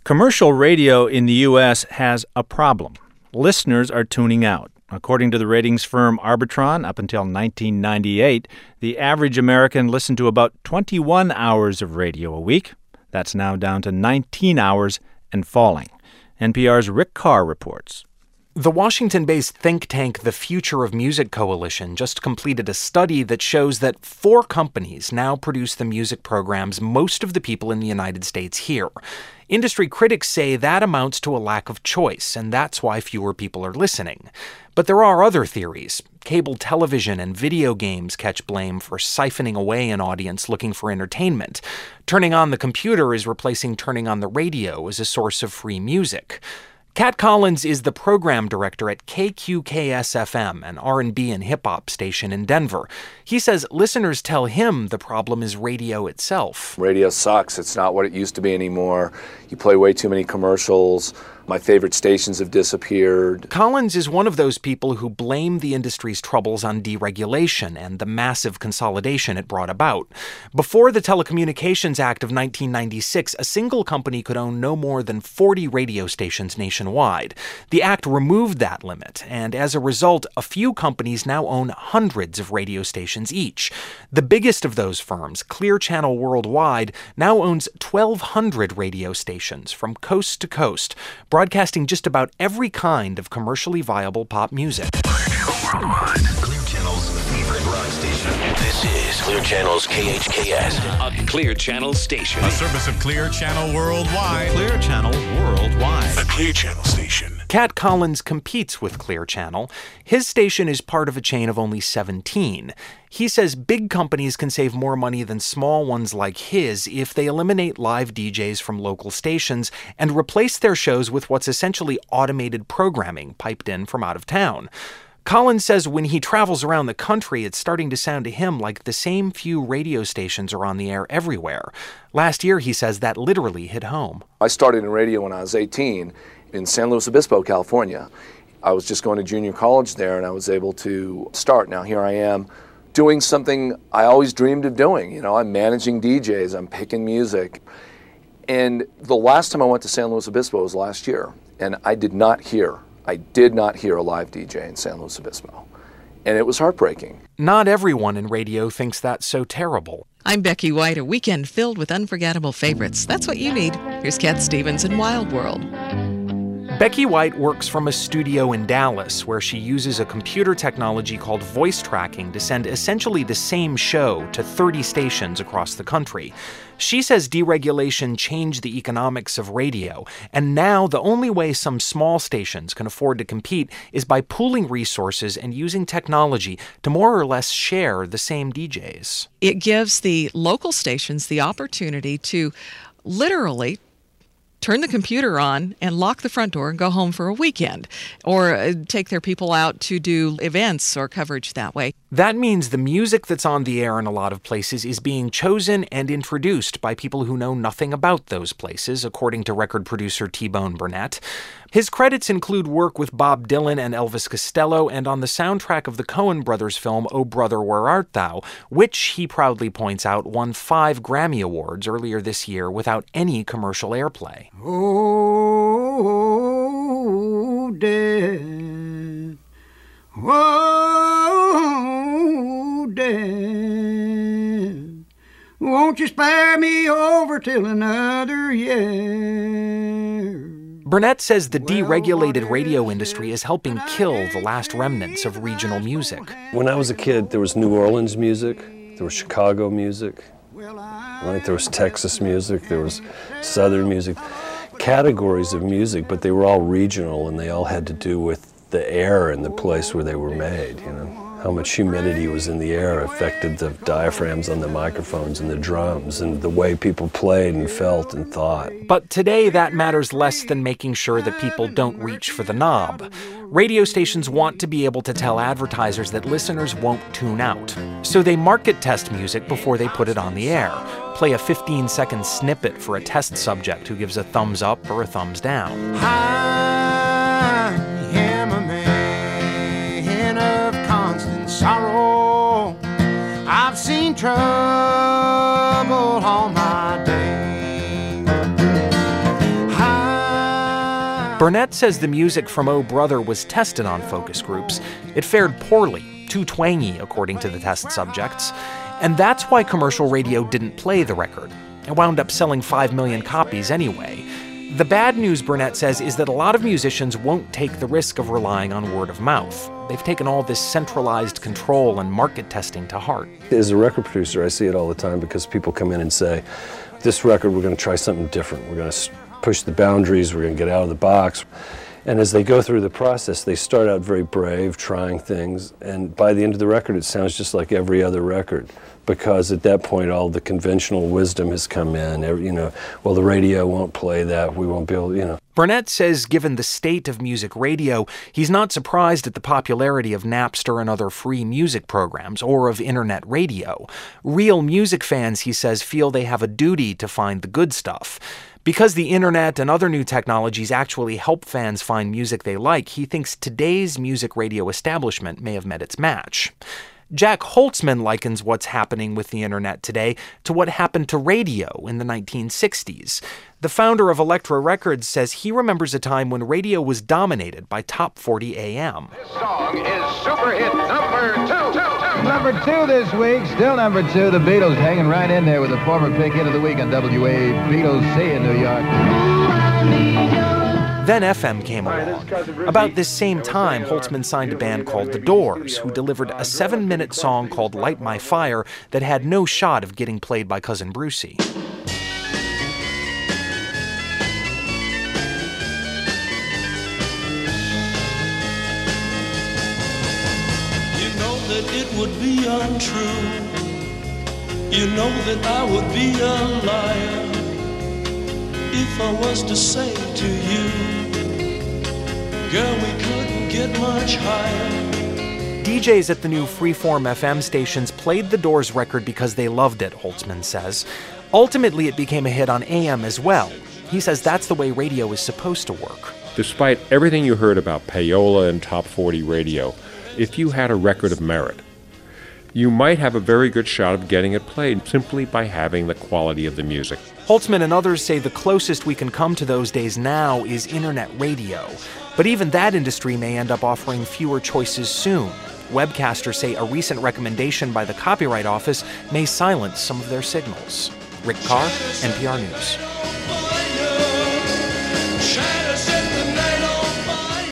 Commercial radio in the U.S. has a problem. Listeners are tuning out. According to the ratings firm Arbitron, up until 1998, the average American listened to about 21 hours of radio a week. That's now down to 19 hours and falling. NPR's Rick Carr reports. The Washington-based think tank The Future of Music Coalition just completed a study that shows that 4 companies now produce the music programs most of the people in the United States hear. Industry critics say that amounts to a lack of choice, and that's why fewer people are listening. But there are other theories. Cable television and video games catch blame for siphoning away an audience looking for entertainment. Turning on the computer is replacing turning on the radio as a source of free music. Cat Collins is the program director at KQKS-FM, an R&B and hip-hop station in Denver. He says listeners tell him the problem is radio itself. Radio sucks. It's not what it used to be anymore. You play way too many commercials. My favorite stations have disappeared. Collins is one of those people who blame the industry's troubles on deregulation and the massive consolidation it brought about. Before the Telecommunications Act of 1996, a single company could own no more than 40 radio stations nationwide. The act removed that limit, and as a result, a few companies now own hundreds of radio stations each. The biggest of those firms, Clear Channel Worldwide, now owns 1,200 radio stations from coast to coast, broadcasting just about every kind of commercially viable pop music. Clear Channel Worldwide. Clear Channel's favorite rock station. This is Clear Channel's KHKS, a Clear Channel station. A service of Clear Channel Worldwide. Clear Channel Worldwide. A Clear Channel station. Cat Collins competes with Clear Channel. His station is part of a chain of only 17. He says big companies can save more money than small ones like his if they eliminate live DJs from local stations and replace their shows with what's essentially automated programming piped in from out of town. Collins says when he travels around the country, it's starting to sound to him like the same few radio stations are on the air everywhere. Last year, he says that literally hit home. I started in radio when I was 18 in San Luis Obispo, California. I was just going to junior college there, and I was able to start. Now here I am doing something I always dreamed of doing. You know, I'm managing DJs, I'm picking music. And the last time I went to San Luis Obispo was last year, and I did not hear a live DJ in San Luis Obispo. And it was heartbreaking. Not everyone in radio thinks that's so terrible. I'm Becky White, a weekend filled with unforgettable favorites. That's what you need. Here's Cat Stevens in Wild World. Becky White works from a studio in Dallas where she uses a computer technology called voice tracking to send essentially the same show to 30 stations across the country. She says deregulation changed the economics of radio, and now the only way some small stations can afford to compete is by pooling resources and using technology to more or less share the same DJs. It gives the local stations the opportunity to literally turn the computer on and lock the front door and go home for a weekend, or take their people out to do events or coverage that way. That means the music that's on the air in a lot of places is being chosen and introduced by people who know nothing about those places, according to record producer T-Bone Burnett. His credits include work with Bob Dylan and Elvis Costello and on the soundtrack of the Coen brothers film Oh Brother, Where Art Thou, which, he proudly points out, won 5 Grammy Awards earlier this year without any commercial airplay. Oh, Dad. Oh, Dad. Won't you spare me over till another year? Burnett says the deregulated radio industry is helping kill the last remnants of regional music. When I was a kid, there was New Orleans music, there was Chicago music, right? There was Texas music, there was Southern music. Categories of music, but they were all regional, and they all had to do with the air in the place where they were made, you know. How much humidity was in the air affected the diaphragms on the microphones and the drums and the way people played and felt and thought. But today that matters less than making sure that people don't reach for the knob. Radio stations want to be able to tell advertisers that listeners won't tune out. So they market test music before they put it on the air. Play a 15-second snippet for a test subject who gives a thumbs up or a thumbs down. I am a man of constant sorrow. I've seen trouble all my day. I Burnett says the music from Oh Brother was tested on focus groups. It fared poorly, too twangy, according to the test subjects. And that's why commercial radio didn't play the record. It wound up selling 5 million copies anyway. The bad news, Burnett says, is that a lot of musicians won't take the risk of relying on word of mouth. They've taken all this centralized control and market testing to heart. As a record producer, I see it all the time because people come in and say, this record, we're going to try something different. We're going to push the boundaries, we're going to get out of the box. And as they go through the process, they start out very brave, trying things, and by the end of the record, it sounds just like every other record, because at that point, all the conventional wisdom has come in. Well, the radio won't play that, we won't be able, Burnett says given the state of music radio, he's not surprised at the popularity of Napster and other free music programs, or of internet radio. Real music fans, he says, feel they have a duty to find the good stuff. Because the internet and other new technologies actually help fans find music they like, he thinks today's music radio establishment may have met its match. Jack Holtzman likens what's happening with the internet today to what happened to radio in the 1960s. The founder of Elektra Records says he remembers a time when radio was dominated by Top 40 AM. This song is super hit number 2. Number 2 this week, still number 2, the Beatles hanging right in there with the former pick hit of the week on WABC in New York. Then FM came along. About this same time, Holtzman signed a band called The Doors, who delivered a 7-minute song called Light My Fire that had no shot of getting played by Cousin Brucey. That it would be untrue. You know that I would be a liar if I was to say to you, girl, we couldn't get much higher. DJs at the new Freeform FM stations played the Doors record because they loved it, Holtzman says. Ultimately, it became a hit on AM as well. He says that's the way radio is supposed to work. Despite everything you heard about payola and Top 40 radio, if you had a record of merit, you might have a very good shot of getting it played simply by having the quality of the music. Holtzman and others say the closest we can come to those days now is internet radio. But even that industry may end up offering fewer choices soon. Webcasters say a recent recommendation by the Copyright Office may silence some of their signals. Rick Carr, NPR News.